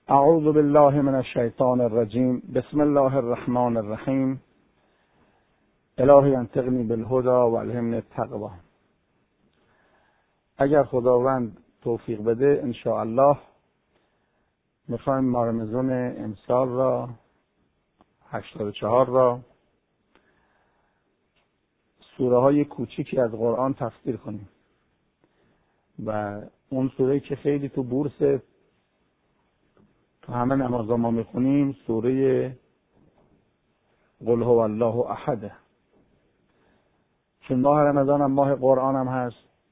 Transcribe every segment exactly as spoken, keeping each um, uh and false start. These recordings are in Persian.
اعوذ بالله من الشیطان الرجیم. بسم الله الرحمن الرحیم. الهی انطقنی بالهدی و الهمنی التقوی. اگر خداوند توفیق بده ان شاء الله میخوایم مارمزون امسال را هشتاد و چهار را سوره های کوچیکی از قرآن تفسیر کنیم و اون سوره که خیلی تو بورس تو همه نمازها ما میخونیم سوره قل هو الله احد. چون ماه رمضان هم ماه قرآن هم هست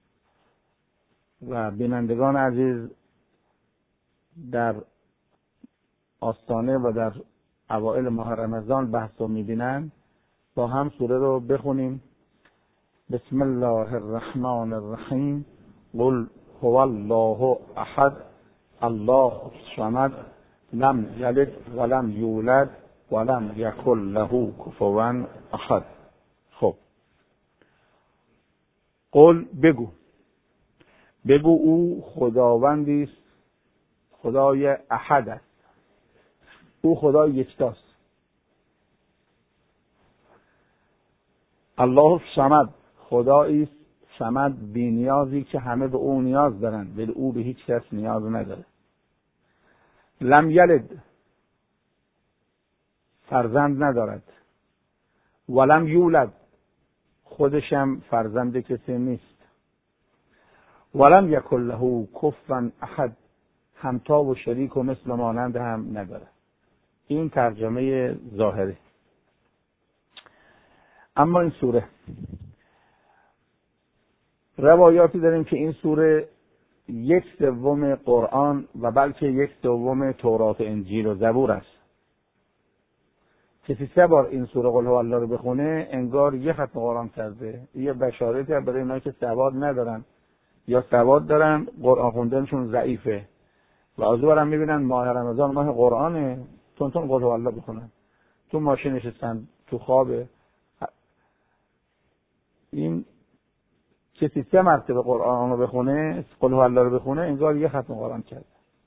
و بینندگان عزیز در آستانه و در اوائل ماه رمضان بحث رو میبینن، با هم سوره رو بخونیم. بسم الله الرحمن الرحیم. قل هو الله احد الله الصمد لم یلد ولم یولد ولم یکن له کفوا احد. خب قل بگو بگو او خداوندی است، خدای احد است، او خدای یکتاست. الله الصمد خدایی است صمد، بی نیازی که همه به او نیاز دارن ولی او به هیچ کس نیاز نداره. لم یلد فرزند ندارد، ولم یولد خودشم فرزند کسی نیست، ولم یکن له کفوا احد همتا و شریک و مثل مانند هم نداره. این ترجمه ظاهره. اما این سوره روایاتی داریم که این سوره یک سوم قرآن و بلکه یک سوم تورات و انجیل و زبور است. کسی سه بار این سوره قل هو الله رو بخونه انگار یه ختم قرآن کرده. یه بشارتی برای اونایی که سواد ندارن یا سواد دارن قرآن خوندنشون ضعیفه و از اونورم میبینن ماه رمضان ماه قرآنه، تون تون قل هو الله بخونن، تو ماشین نشستن، تو خوابه. این کسی سه مرتبه قرآن رو بخونه، قل هو الله رو بخونه، انگار یه ختم قرآن کرده.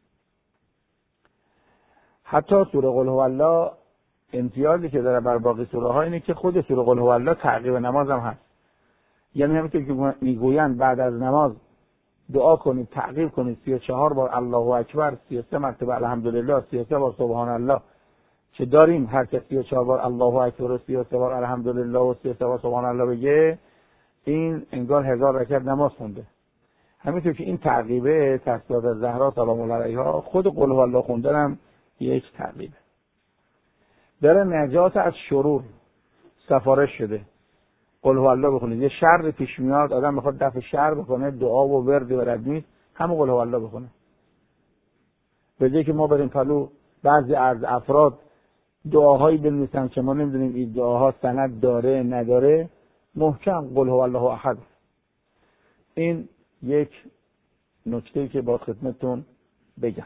حتی سوره قل هو الله امتیازی که داره بر باقی سوره ها اینه که خود سوره قل هو الله تعقیب نماز هم هست. یعنی همینطور که میگویند بعد از نماز دعا کنید، تعقیب کنید سی و چهار بار الله اکبر، سی و سه مرتبه الحمدلله، سی و سه بار سبحان الله که داریم هر کسی سی و چهار بار الله اکبر و سی و سه بار الحمدلله و سی و سه بار سبحان الله بگه، این انگار هزار رکعت نماز خونده. همینطور که این تعقیبه تصویات از زهرا سلام الله علیها، خود قل هو الله خوندن هم یک تعقیبه. در نجات از شرور سفارش شده. قل هو الله بخونید. یه شر پیش میاد، آدم میخواد دفع شر بکنه، دعا و ورد و ردمیز همون قل هو الله بخونه. به جای که ما بریم پلو بعضی از افراد دعاهایی بنویسن که ما نمیدونیم این دعاها سند داره نداره، محکم قل هو الله احد. این یک نکته‌ای که با خدمتتون بگم.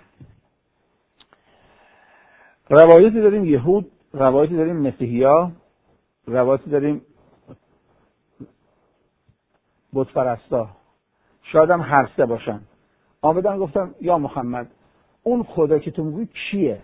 روایتی داریم یهود، روایتی داریم مسیحیا، روایتی داریم بت پرستا، شاید هم هر سه باشن. آمدن گفتم یا محمد اون خدا که تو میگی کیه؟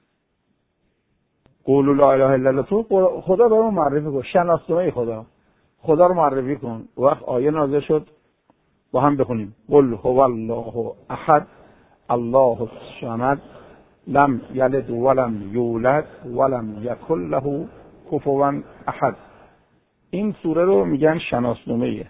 قولوا لا اله الا الله. تو خدا رو معرفی کن، شناسنامه خدا خدا رو معرفی کن. وقت آیه نازل شد با هم بخونیم. قل هو الله احد الله الصمد لم یلد ولم یولد ولم یکن له کفوا احد. این سوره رو میگن شناسنامه.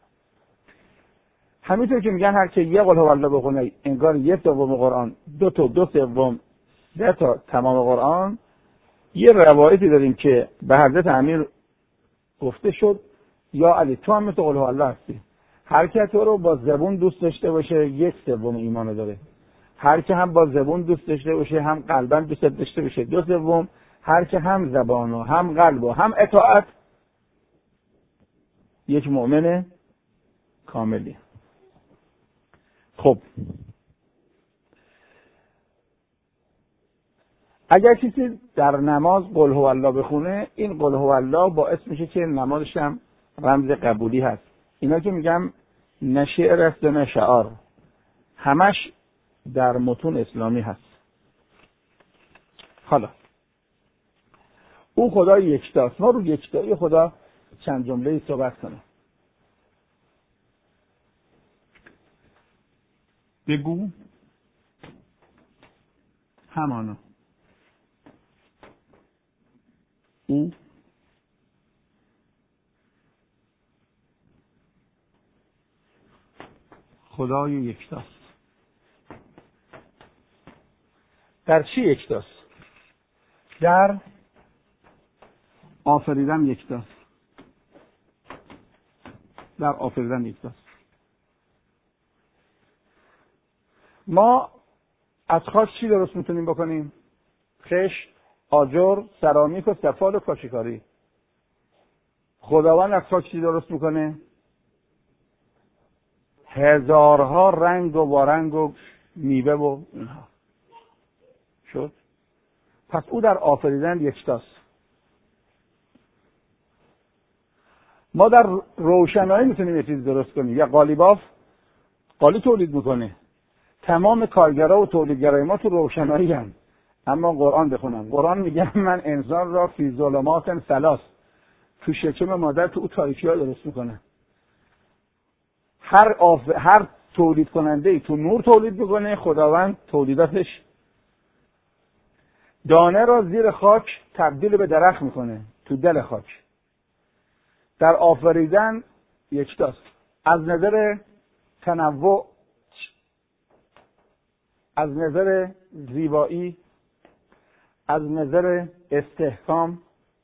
همینطور که میگن هر که یه قل هو الله بخونه انگار یک سوم قرآن، دو تا دو سوم، سه تا تمام قرآن. یه روایتی داریم که به حضرت امیر گفته شد یا علی تو هم مثل قل هو الله هستی. هر که تو رو با زبون دوست داشته باشه یک سوم ایمان داره. هر که هم با زبون دوست داشته باشه هم قلبا دوست داشته باشه دو سوم. هر که هم زبان و هم قلب و هم اطاعت یک مؤمن کاملی. خب اگر کسی در نماز قل هو الله بخونه، این قل هو الله باعث میشه که نمازش هم رمز قبولی هست. اینا که میگم نه شعر است نه شعار، همش در متون اسلامی هست. حالا او خدای یکتاست. ما رو یکتایی خدا چند جمله صحبت کنیم. بگو همانا او خدای یکتاست. در چی یکتاست؟ در آفریدن یکتاست. در آفریدن یکتاست. ما از خاک چی درست میتونیم بکنیم؟ خشت، آجر، سرامیک و سفال و کاشیکاری. خداوند از خاک چی درست میکنه؟ هزارها رنگ و وارنگ و میوه و اینها. شد؟ پس او در آفریدن یکتاست. ما در روشنایی میتونیم یه چیز درست کنیم. یا قالیباف قالی تولید میکنه. تمام کارگرها و تولیدگرای ما تو روشنایی هم. اما قرآن بخونم. قرآن میگه من انسان را فی ظلمات ثلاث، تو شکم مادر تو او تاریکی ها درست میکنه. هر آف... هر تولید کننده ای تو نور تولید میکنه. خداوند تولیداتش دانه را زیر خاک تبدیل به درخت میکنه تو دل خاک. در آفریدن یکتاست. از نظر تنوع، از نظر زیبایی، از نظر استحکام،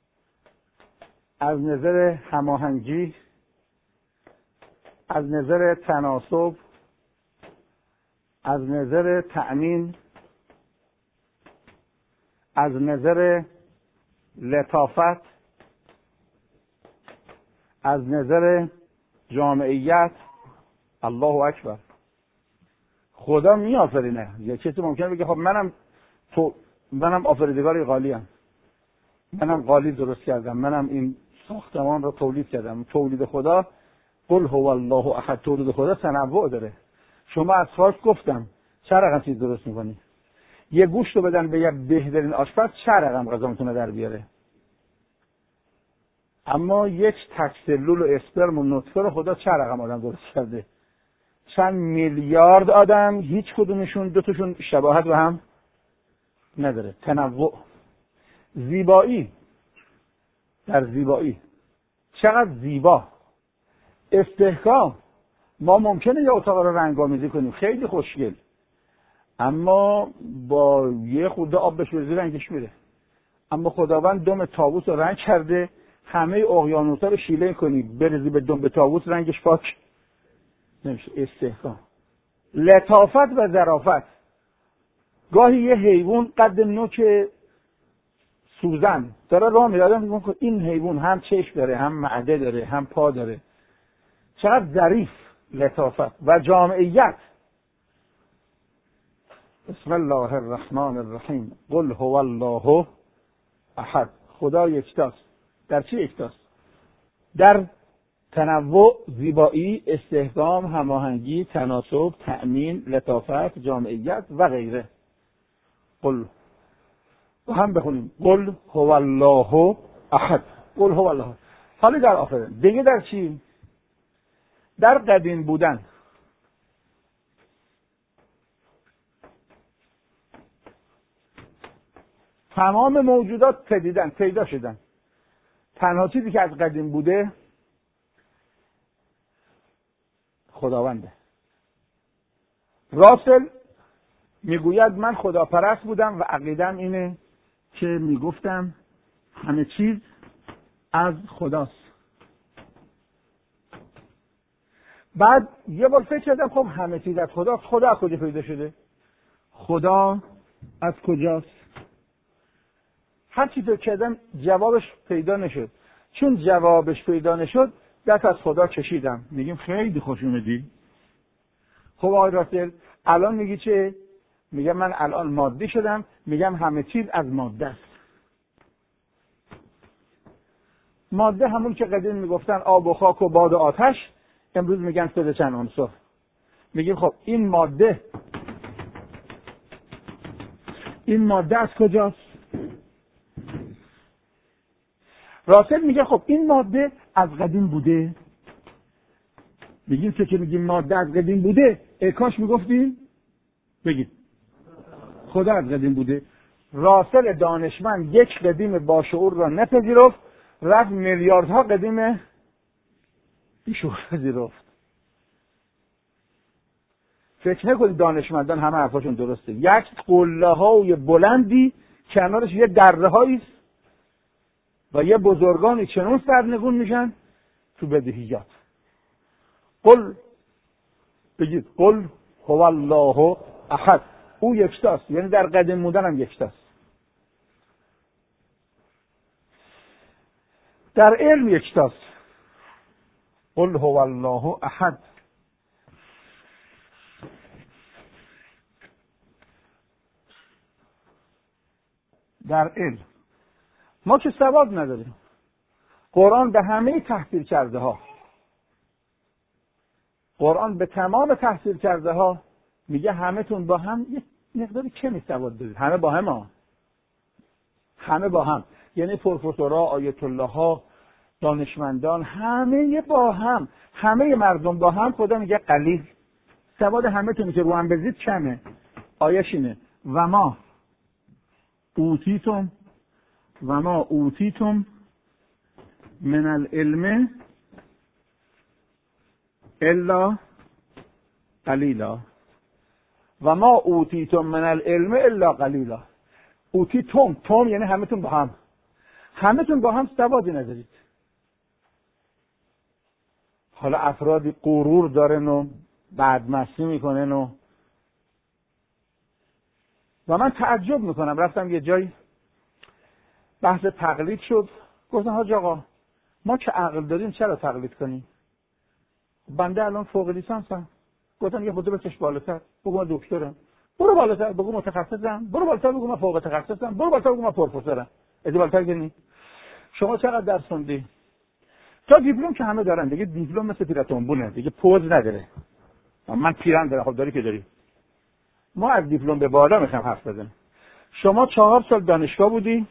از نظر هماهنگی، از نظر تناسب، از نظر تأمین، از نظر لطافت، از نظر جامعیت. الله اکبر. خدا می آفرینه. یه کسی ممکنه بگه خب منم تو منم آفریدگار قالیم، منم قالی درست کردم، منم این ساختمان رو تولید کردم. تولید خدا قل هو الله احد. تولید خدا تنوع داره. شما از خاک گفتم چه رقم چیز درست میکنی؟ یه گوشت رو بدن به یه بهترین آشپز چه رقم غذا میتونه در بیاره؟ اما یک تک سلول و اسپرم و نطفه رو خدا چه رقم آدم درست کرده؟ چند میلیارد آدم، هیچ کدومشون دوتاشون شباهت به هم نداره. تنوع. زیبایی، در زیبایی چقدر زیبا. استحکام. ما ممکنه یه اتاق رو رنگ‌آمیزی کنیم خیلی خوشگل، اما با یه خورده آب بشوری رنگش میره. اما خداوند دم طاووس رو رنگ کرده، همه اقیانوس‌ها رو شیله کنی بریزی به دم طاووس رنگش پاک نمیشه. استحکام. لطافت و ظرافت. گاهی یه حیوان قد نوک سوزن داره راه میره، آدم میگه این حیوان هم چشم داره، هم معده داره، هم پا داره. چقدر ظریف. لطافت و جامعیت. بسم الله الرحمن الرحیم. قل هو الله احد. خدا یکتاست. در چی یکتاست؟ در تنوع، زیبایی، استحکام، هماهنگی، تناسب، تأمین، لطافت، جامعیت و غیره. قل هم بخونیم قل هو الله احد. قل هو الله. حالا در آخر دیگه در چی؟ در قدیم بودن. تمام موجودات پدیدن، پیدا شدن. تنها چیزی که از قدیم بوده خداونده. راسل میگوید من خداپرست بودم و عقیدم اینه که میگفتم همه چیز از خداست. بعد یه بار فکر کردم خب همه چیز از خدا، خدا از کجا پیدا شده؟ خدا از کجاست؟ هر چی فکر کردم جوابش پیدا نشد. چون جوابش پیدا نشد دست از خدا کشیدم. میگیم خیلی خوش اومدی. خب آقای راسل الان میگی چه؟ میگم من الان مادی شدم، میگم همه چیز از ماده است. ماده همون که قدیم میگفتن آب و خاک و باد و آتش، امروز میگن سه چند عنصر. میگیم خب این ماده این ماده از کجاست؟ راسل میگه خب این ماده از قدیم بوده. بگیم که که میگیم ماده از قدیم بوده، ای کاش میگفتیم بگید خدا از قدیم بوده. راسل دانشمند یک قدیم باشعور را نپذیرفت، رفت میلیاردها قدیم بیشعور پذیرفت. فکر نکنید دانشمندان همه حرفاشون درسته. یک قله های بلندی کنارش یه دره هایی است و یه بزرگانی چنون سرنگون میشن تو بدیهیات. قل بگید قل هو الله احد، او یکتاست، یعنی در قدیم بودن هم یکتاست. در علم یکتاست. قل هو الله احد. در علم ما که سواد نداریم. قرآن به همه تحصیل کرده ها، قرآن به تمام تحصیل کرده ها میگه همه تون با هم یک مقداری کمی سواد دارید. همه با هم ها. همه با هم، یعنی پروفسورها، آیت الله ها، دانشمندان، همه با هم، همه مردم با هم. خدا میگه قلیل. سواد همه تون که رو هم بزید کمه. آیش اینه و ما اوتیتم و ما اوتیتم من العلم الا قلیلا و ما اوتیتم من العلم الا قلیلا. اوتیتم توم یعنی همتون با هم، همتون با هم سوادی ندارید. حالا افرادی غرور دارن و بدمستی میکنن و و من تعجب میکنم. رفتم یه جایی بحث تقلید شد، گفتم حاج آقا ما که عقل داریم چرا تقلید کنیم؟ بنده الان فوق لیسانسم. گفتم یه خودو بکش بالاتر، بگو من دکترم. برو بالاتر بگو متخصصم. برو بالاتر بگو من فوق تخصصم. برو بالاتر بگو من پروفسورم. ادی بالاتر گنی. شما چقدر درس خوندی؟ تا دیپلم که همه دارن دیگه. دیپلم مثل پیراتونبونه دیگه، پوز نداره. من پیرن دارم. خب داری که داری. ما از دیپلم به بالا میخوام حرف بزنیم. شما چهار سال دانشگاه بودی،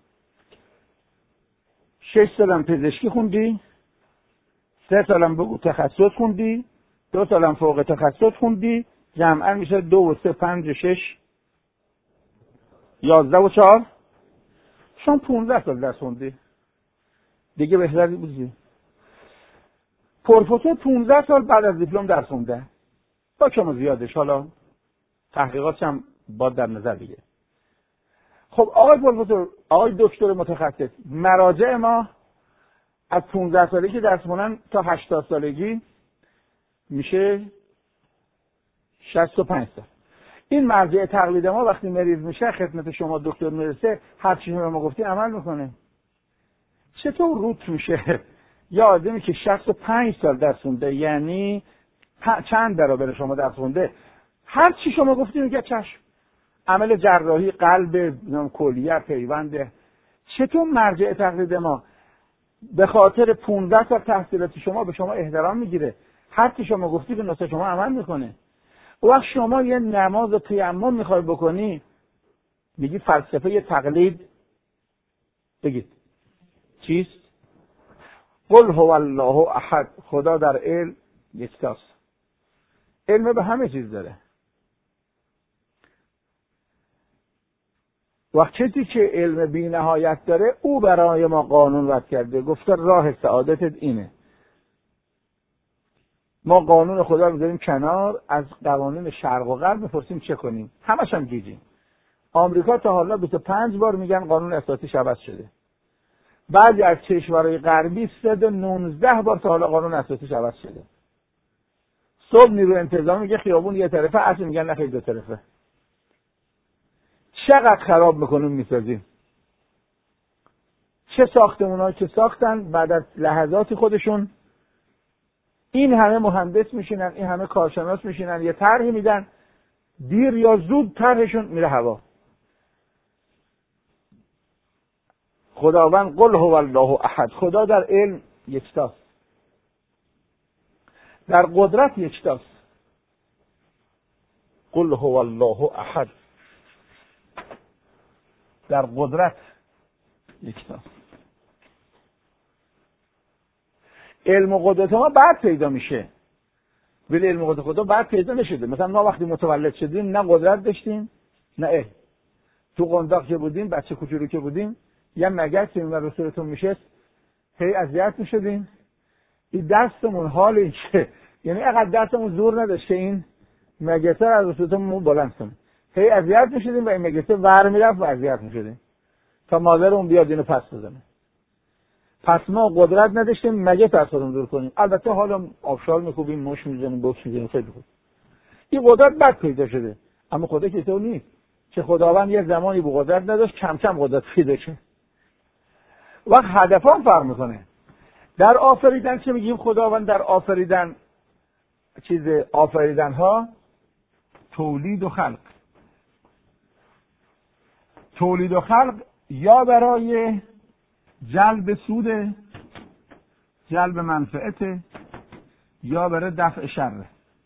شش سالم پزشکی خوندی، سه سالم بگو تخصص خوندی، دو سالم فوق تخصص خوندی، جمعا میشه دو و سه پنج و شش یازده و چهار. شما پونزده سال درس خوندی دیگه، بهتری بودی. پروفسور پونزده سال بعد از دیپلم درس خونده، با شما زیادش. حالا تحقیقاتش هم باید در نظر بگیره. خب آقای پروفسور، آقای دکتر متخصص، مراجع ما از پونزده سالگی که درس خوندن تا هشتاد سالگی میشه شصت و پنج سال. این مرجع تقلید ما وقتی مریض میشه خدمت شما دکتر میرسه، هر چیزی رو ما گفتیم عمل میکنه. چطور روت میشه یا آدمی که شصت و پنج سال درس خونده، یعنی چند برابر شما درس خونده، هر چی شما گفتیم میگه چشم. عمل جراحی قلب، کلیه، پیوند. چطور مرجع تقلید ما به خاطر پونزده سال تحصیلات شما به شما احترام میگیره، هر چی شما گفتی به نصف شما عمل میکنه؟ وقت شما یه نماز تیمم میخوای بکنی میگی فلسفه یه تقلید. بگید چیست؟ قل هو الله احد. خدا در علم یکتاست. علم به همه چیز داره. وقت کسی که علم بی نهایت داره او برای ما قانون وضع کرده، گفته راه سعادتت اینه. ما قانون خدا رو میذاریم کنار، از قوانین شرق و غرب میپرسیم چه کنیم. همش هم گیجیم. آمریکا تا حالا بیست و پنج بار میگن قانون اساسیش عوض شده. بعضی از کشورهای غربی صد و نوزده بار تا حالا قانون اساسیش عوض شده. صبح نیرو انتظامی میگه خیابون یه طرفه، عصر میگن نه خیلی دو طرفه. چقدر خراب میکنیم میسازیم. چه ساختمونایی که ساختن بعد از لحظاتی خودشون این همه مهندس میشینن، این همه کارشناس میشینن، یه طرحی میدن، دیر یا زود طرحشون میره هوا. خداوند قل هو الله احد. خدا در علم یکتاست، در قدرت یکتاست. قل هو الله احد. در قدرت یکتاست. علم و قدرت ما بعد پیدا میشه، ولی علم و قدرت خدا بعد پیدا نشده. مثلا ما وقتی متولد شدیم نه قدرت داشتیم نه علم. تو قنداق که بودیم، بچه کوچولو که بودیم، یه مگس این ور صورتون میشست، هی اذیت میشدیم. این دستمون حال این که یعنی اقدر دستمون زور نداشته این مگسه از صورتمون بلند کنه، هی اذیت میشدیم و این مگسه ور میرفت و اذیت میشدیم تا مادرمون بیاد اینو پس بزنه. پس ما قدرت نداشتیم مگس از خودمون دور کنیم. البته حالا آبشار میکوبیم، مش میزنیم، بوکس میزنیم، خیلی خوب. این قدرت بعد پیدا شده، اما خدا که تو نیست که خداوند یه زمانی به قدرت نداشت، کم کم قدرت پیدا شد. وقت هدفم فرق میکنه. در آفریدن چه میگیم؟ خداوند در آفریدن چیز آفریدن ها تولید و خلق. تولید و خلق یا برای جلب سود، جلب منفعت، یا برای دفع شر.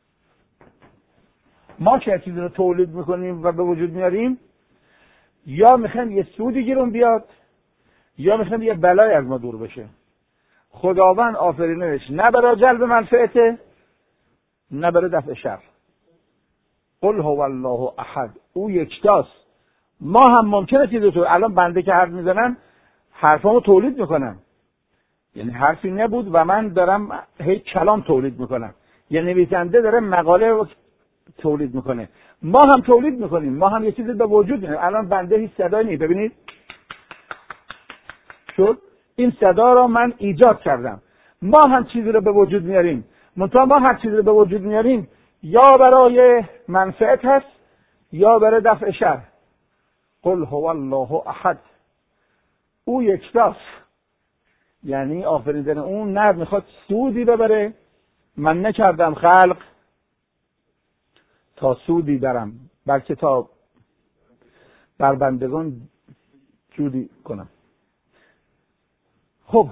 ما چه چیزی رو تولید میکنیم و به وجود میاریم، یا میخوایم یه سودی گیرون بیاد، یا میخوایم یه بلای از ما دور بشه. خداوند آفرینش نه برای جلب منفعت نه برای دفع شر. قل هو الله احد، او یکتاست. ما هم ممکنه چیزی تو الان بنده که حرف میزنم حرفامو تولید میکنم، یعنی حرفی نبود و من دارم هی کلام تولید میکنم، یه نویسنده داره مقاله تولید میکنه، ما هم تولید میکنیم، ما هم یه چیزی به وجود میاریم. الان بنده هیچ صدایی نیست، ببینید شد این صدا را من ایجاد کردم. ما هم چیزی رو به وجود میاریم، منتها ما هر چیزی رو به وجود میاریم یا برای منفعت هست یا برای دفع شر. قل هو الله احد، او یکتاست. یعنی آفریدن اون نه میخواد سودی ببره، من نکردم خلق تا سودی برم، بلکه تا بر بندگان جودی کنم. خب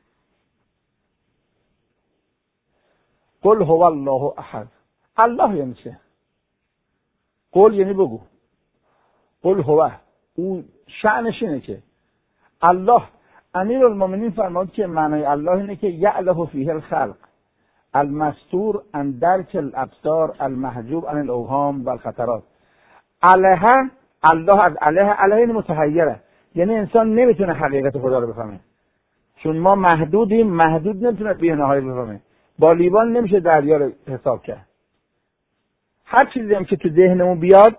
قل هو الله احد. الله یعنی چه؟ قل یعنی بگو. قل هو، او شأنش اینه که الله، امیر المؤمنین فرمود که معنای الله اینه که یعله فیه الخلق المستور عن درک الابصار المحجوب عن الاوهام و الخطرات. علیه، الله از علیه، علیه این متحیره، یعنی انسان نمیتونه حقیقت خدا رو بفهمه، چون ما محدودیم، محدود نمیتونه بی نهایت بفهمه. با لیوان نمیشه دریا رو حساب کرد. هر چیزی هم که تو ذهنمون بیاد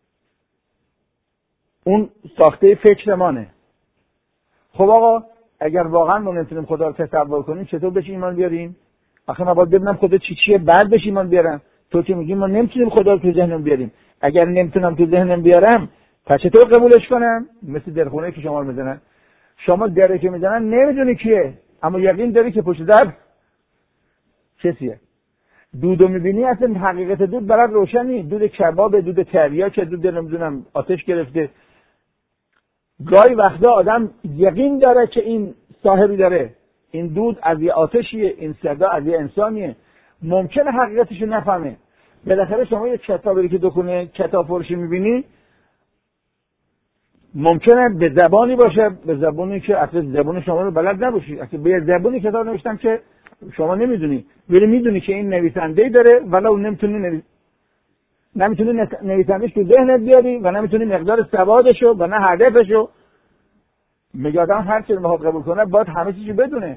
اون ساخته فکر مانه. خب آقا اگر واقعا ما نمیتونیم خدا رو تصور کنیم چطور بهش ایمان بیاریم؟ آخه من باید ببینم خدا چی چیه بعد بهش ایمان بیارم. تو که میگی ما نمیتونیم خدا رو تو ذهنم بیاریم، اگر نمیتونم تو ذهنم بیارم پس چطور قبولش کنم؟ مثل درخونه که شما رو میزنن، شما دره که میزنن نمیدونی کیه، اما یقین داری که پشت در کسیه. دودو میبینی اصلا حقیقت دود برات روشنی، دود کباب، دود تریاک، دود نمیدونم آتش گرفته. گاهی وقتا آدم یقین داره که این صاحبی داره، این دود از یه آتشیه، این صدا از یه انسانیه، ممکنه حقیقتشو نفهمه. بالاخره شما یه کتابی که دکونه کتاب فروشی میبینی ممکنه به زبانی باشه، به زبانی که اصلا زبان شما رو بلد نباشی، اصلا به زبانی کتاب نوشتم که شما نمیدونی، ولی میدونی که این نویسنده‌ای داره ولو نمیتونی نویس... نمیتونی نویسنده‌اش تو ذهنت بیاری و نمیتونی مقدار سوادشو و نه هدفشو. میگه آدم هر چیزی رو قبول کنه باید همه چیزو بدونه.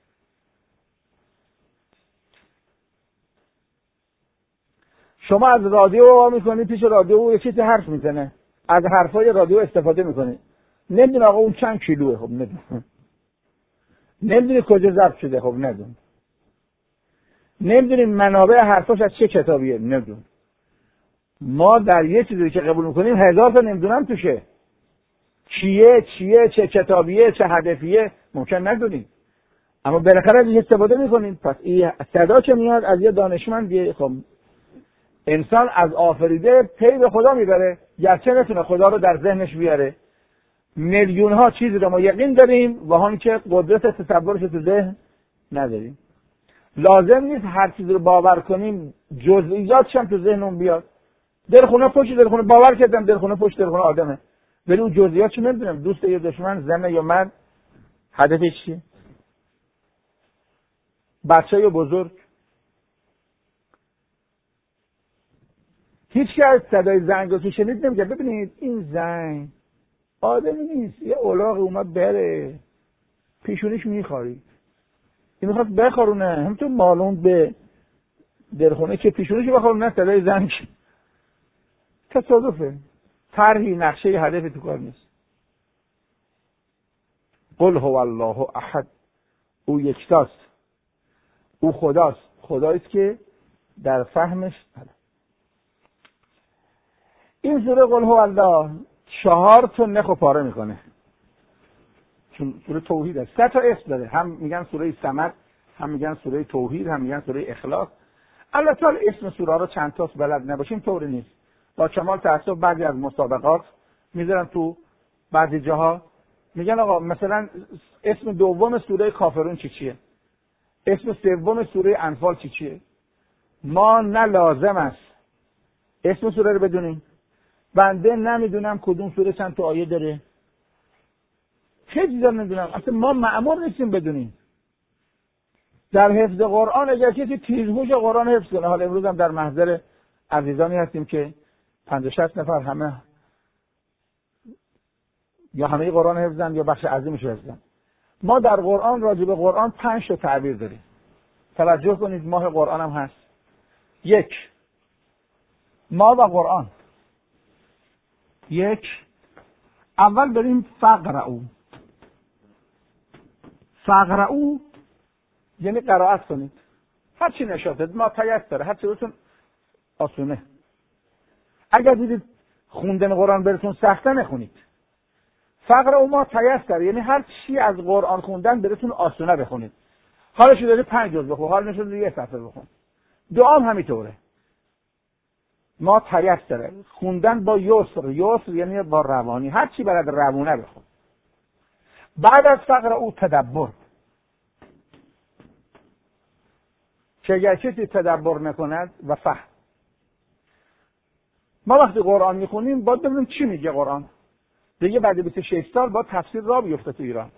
شما از رادیو وا میکنید، پیش رادیو یه چیزی حرف میزنه، از حرفای رادیو استفاده میکنید، نمیدونی آقا اون چند کیلوه، خب نمیدونی. نمیدونی کجا ضبط شده، خب نمیدونی. نمیدونی منابع حرفاش از چه کتابیه، نمیدونی. ما در یه چیزی که قبول میکنیم هزار تا نمیدونم توشه، چیه چیه چه کتابیه چه هدفیه ممکن ندونیم، اما بالاخره ازش استفاده میکنیم. پس این صدا که میاد از یه دانشمند، خب انسان از آفریده پی به خدا میبره، گرچه نتونه خدا رو در ذهنش بیاره. میلیون ها چیزی رو ما یقین داریم و هم که قدرت تصورش تو ذهن نداریم. لازم نیست هر چیزی رو باور کنیم جزئیاتش هم تو ذهنمون بیاد. دلخونه پشت دلخونه باور کردم، دلخونه پشت دلخونه آدمه، ولی اون جزئیاتش نمیدونم، دوست یا دشمن، زن یا مرد، هدفش چیه. بچه یا بزرگ. هیچ که از صدای زنگ رو که شنید نمیگه ببینید این زنگ آدمی نیست، یه الاغ اومد بره پیشونیش میخواری، این میخواد بخارونه همونطور مالون به درخونه که پیشونیش بخارونه، صدای زنگ تصادفه، طرحی نقشه هدف تو کار نیست. قل هو الله احد، او یکتاست، او خداست، خداییست که در فهمش. این سوره قل هو الله چهار تا نخ و پاره میکنه، چون سوره توحید است. سه تا اسم داره، هم میگن سوره صمد، هم میگن سوره توحید، هم میگن سوره اخلاص. البته اسم سوره رو چند تاست بلد نباشیم طوری نیست. با کمال تأسف بعضی از مسابقات میذارن تو بعضی جاها میگن آقا مثلا اسم دوم سوره کافرون چی چیه، اسم سوم سوره انفال چی چیه. ما نه لازم است اسم سوره رو بدونیم، بنده نمیدونم کدوم سوره چند تا آیه داره، چه چیزا نمیدونم، اصلا ما مأمور نیستیم بدونیم. در حفظ قرآن اگر کسی تیزهوش قرآن حفظ کنه، حالا امروز هم در محضر عزیزانی هستیم که پنجاه شصت نفر همه یا همه قرآن حفظن یا بخش عظیمش حفظن. ما در قرآن راجع به قرآن پنج تا تعبیر داریم. توجه کنید، ماه قرآن هم هست. یک، ما و قرآن. یک، اول بریم فقرعو. فقرعو یعنی قرائت کنید، هر چی نشاطت ما تیسره، هر چی بهتون آسونه. اگر دیدید خوندن قرآن براتون سخته نخونید. فقرعو ما تیسره یعنی هر چی از قرآن خوندن براتون آسونه بخونید. حالش داره پنج جز بخون، حال نشد یه صفحه بخون. دعا هم همینطوره. ما تیسره خوندن با یسر، یسر یعنی با روانی، هر چی بلد روونه بخون. بعد از فقرعو تدبر، که اگر کسی تدبر نکند و فهم. ما وقتی قرآن میخونیم باید ببینیم چی میگه قرآن. دیگه بعد بیست و شش سال باید تفسیر را بیفته تو ایران.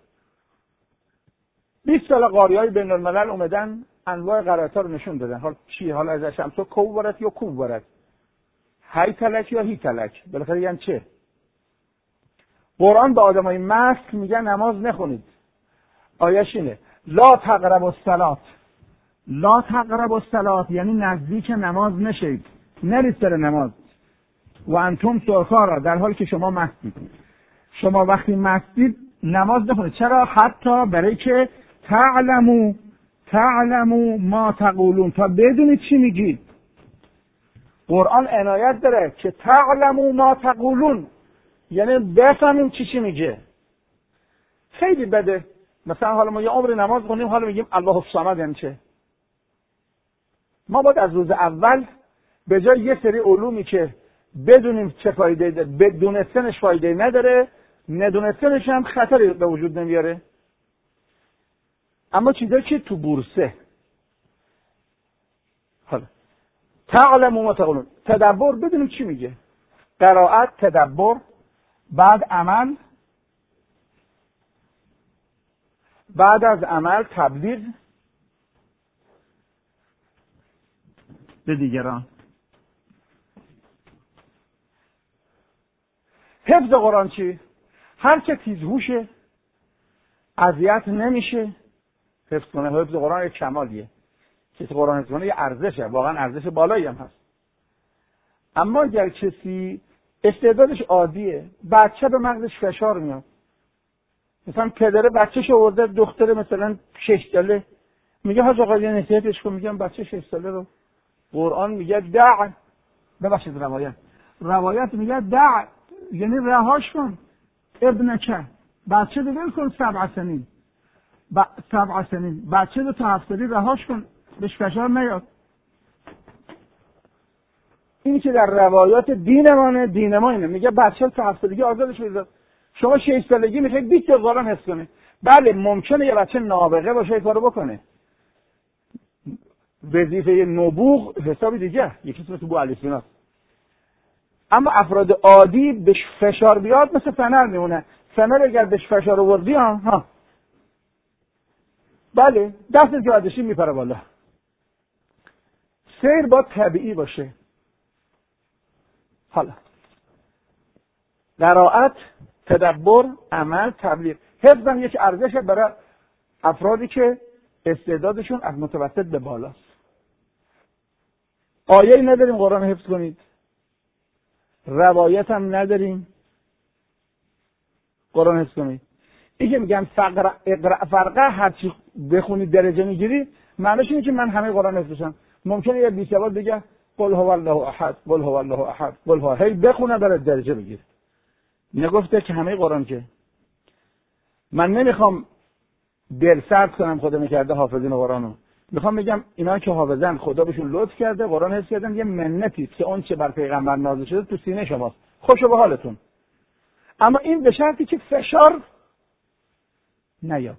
بیست سال قاریای بین الملل اومدن انواع قرائت‌ها رو نشون دادن. حالا چی؟ حالا ازش هم تو کوورت یا کوورت، هی تلک یا هی تلک، بالاخره یعنی چه؟ قرآن به آدمای مست میگه نماز نخونید. آیش اینه لا تقربوا الصلاة، لا تقربوا الصلاة یعنی نزدیک نماز نشید، نرید سر نماز. و انتم سکارا، در حالی که شما مستید. شما وقتی مستید نماز نخونید. چرا؟ حتی برای که تعلمو تعلمو ما تقولون، تا بدونید چی میگید. قرآن عنایت داره که تعلمو ما تقولون یعنی بفهمیم چی چی میگه. خیلی بده مثلا حالا ما یه عمر نماز خونیم حالا میگیم الله الصمد یعنی چه. ما باید از روز اول به جای یه سری علومی که بدونیم چه فایده داره، بدونستنش فایده نداره، ندونستنش هم خطری به وجود نمیاره. اما چیزایی که تو بورسه، حالا تعلموا ما تقولون، تدبر بدونیم چی میگه. قرائت، تدبر، بعد عمل، بعد از عمل تبلیغ به دیگران. حفظ قرآن چی؟ هر که تیزهوشه، اذیت نمیشه، حفظ کنه. حفظ قرآن یک کمالیه. کسی قرآن حفظ کنه یه ارزشه، واقعا ارزش بالایی هم هست. اما اگر کسی استعدادش عادیه، بچه به مغزش فشار میاد، مثلا پدر بچه‌ش آورده، دختر مثلا شش ساله، میگه حاج آقا یه نصیحتش کن. میگم بچه شش ساله رو قرآن میگه دع، ببخشید روایت روایت میگه دع یعنی رهاش کن. ابنکه، بچه رو ول کن سبع سنین، ب... سبع سنین بچه رو تا هفتادی رهاش کن، بهش فشار نیاد. این که در روایات دینمانه، دین ما اینه، میگه بچه تا هفتادگی آزادش بذار. شما شش سالگی میخواید بیست تا قرآن حفظ کنه. بله ممکنه یه بچه نابغه باشه این کارو بکنه، وظیفه نبوغ حسابی دیگه، یکی مثل بو علی سینا. اما افراد عادی بهش فشار بیاد مثل فنر میمونه. فنر اگر بهش فشار آوردی ها بله دست که برداشتی میپره بالا. سیر باید طبیعی باشه. حالا قرائت، تدبر، عمل، تبلیغ. حفظ هم یک ارزشه برای افرادی که استعدادشون از متوسط به بالاست. آیه‌ای نداریم قرآن حفظ کنید، روایت هم نداریم قرآن حفظ کنید. این که میگن فقر اقرأ فرقه هرچی بخونی درجه میگیری، معنیش اینه که من همه قرآن حفظشم. ممکنه یه بی سواد بگه قل هو الله احد، قل هو الله احد، قل هو، هی بخونه برای درجه بگیره. نگفته که همه قرآن. که من نمیخوام دل سرد کنم خدا میکرده حافظین قرآنو، میخوام بگم اینا که حافظن خدا بهشون لطف کرده، قرآن حفظ کردن، یه منتی که اون چه بر پیغمبر نازل شده تو سینه شماست، خوشو به حالتون. اما این به شرطی که فشار نیاد.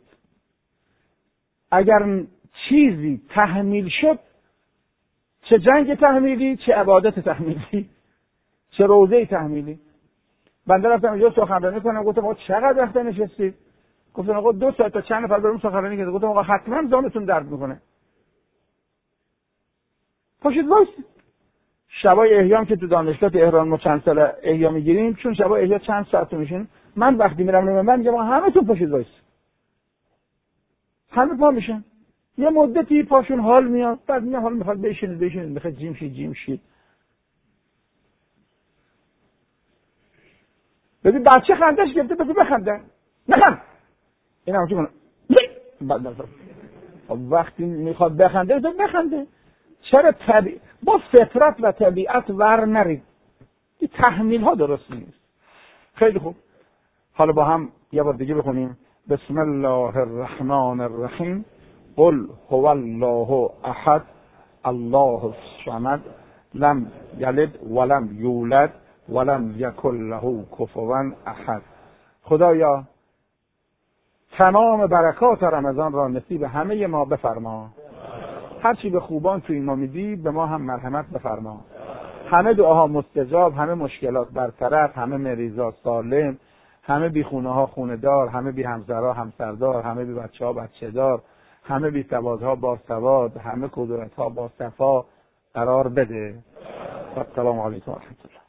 اگر چیزی تحمیل شد، چه جنگ تحمیلی، چه عبادت تحمیلی، چه روزه تحمیلی. بنده رفتم اینجا سخنرانی کنم، گفتم آقا چقدر وقت نشستید؟ گفتم آقا دو ساعت تا چند نفر برام سخنرانی کردن. گفتم آقا حتما دامتون درد میکنه. پاشید وایسید. شبای احیام که تو دانشگاه تهران ما چند سال احیا میگیریم، چون شبای احیا چند ساعت میشین، من وقتی میرم رو من میگم همه تو پاشید وایسید. همه پا میشن. یه مدتی پاشون حال میاد، بعد میگه حال میخواد بشینید بشینید، میخواد جیم شید جیم شید. ببین بچه خندش گرفته، بگو بخنده. نخند. این هم چی کنه؟ بعد نفر. وقتی میخواد بخنده تو بخنده. چرا طبیع با فطرت و طبیعت ور نرید. این تحمیل ها درست نیست. خیلی خوب. حالا با هم یه بار دیگه بخونیم. بسم الله الرحمن الرحیم. قل هو الله احد الله الصمد لم یلد ولم یولد ولم یکن له کفوا احد. خدایا تمام برکات رمضان را نصیب همه ما بفرما. هرچی به خوبان توی ما میدی به ما هم مرحمت بفرما. همه دعاها مستجاب، همه مشکلات برطرف، همه مریضا سالم، همه بی خونه ها خونه دار، همه بی همسرها همسردار، همه بی بچه ها بچه دار، همه بی سوادها با سواد، همه کدورت ها با صفا قرار بده. السلام علیکم و رحمت الله.